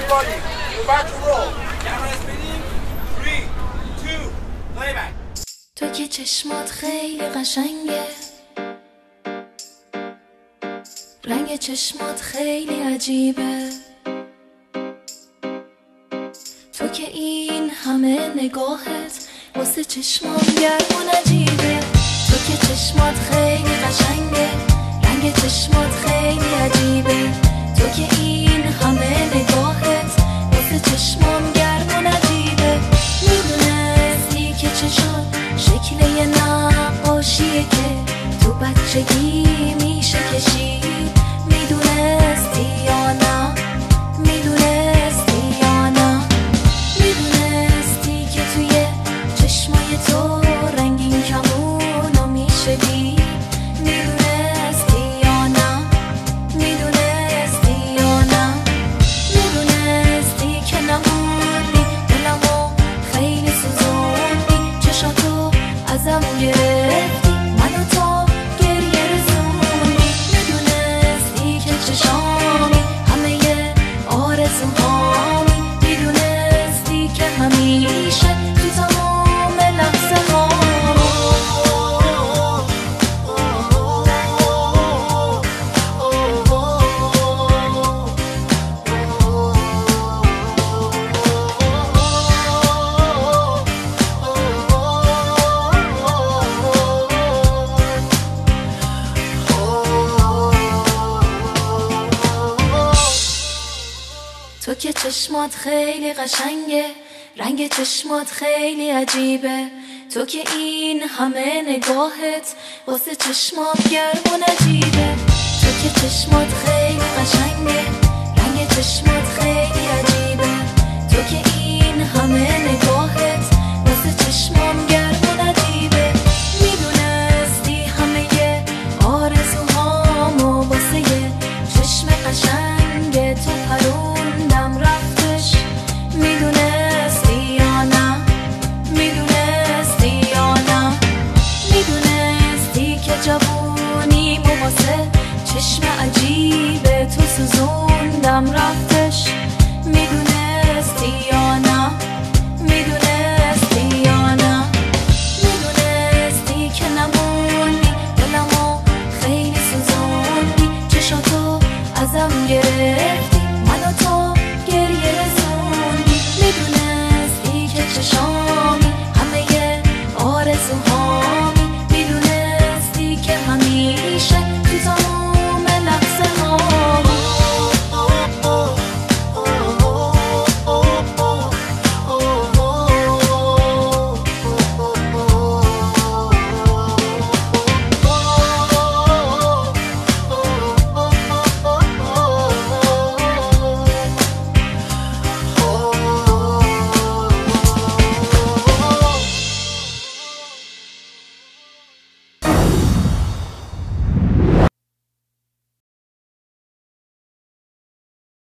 everybody. We're about to roll. Camera spinning. 3, 2, playback. تو که چشمات خیلی قشنگه، رنگ چشمات خیلی عجیبه، تو که این همه نگاهت واسه چشمام گرم و نجیبه. تو که چشمات خیلی قشنگه، رنگ چشمات خیلی عجیبه، تو که این همه نگاهت واسه چشمام گرم و نجیبه. میدونستی که چشات شکل یه نقاشیه که تو بچگی میشه کشید؟ میدونستی یا نه؟ میدونستی یا نه؟ میدونستی که توی چشمای تو رنگین کمونو میشه دید؟ میدونستی یا نه؟ میدونستی یا نه؟ میدونستی که نموندی دلمو خیلی سوزوندی، چشاتو ازم گرفتی منو تا گریه رسوندی. میدونستی که چشامی همه ی آرزوهامی، میدونستی که همیشه تو تمام لحظه ها تو که چشمات خیلی قشنگه، رنگ چشمات خیلی عجیبه، تو که این همه نگاهت واسه چشمام گرم و نجیبه. تو که چشمات خیلی قشنگه، رنگ چشمات خیلی عجیبه، تو که این همه نگاهت واسه چشمام گرم و نجیبه. میدونستی همه ی آرزوهامو واسه ی چشم قشنگ تو پروندم رفتش؟ میدونستی یا نه؟ میدونستی یا نه؟ میدونستی که جوونی واسه چشم عجیبه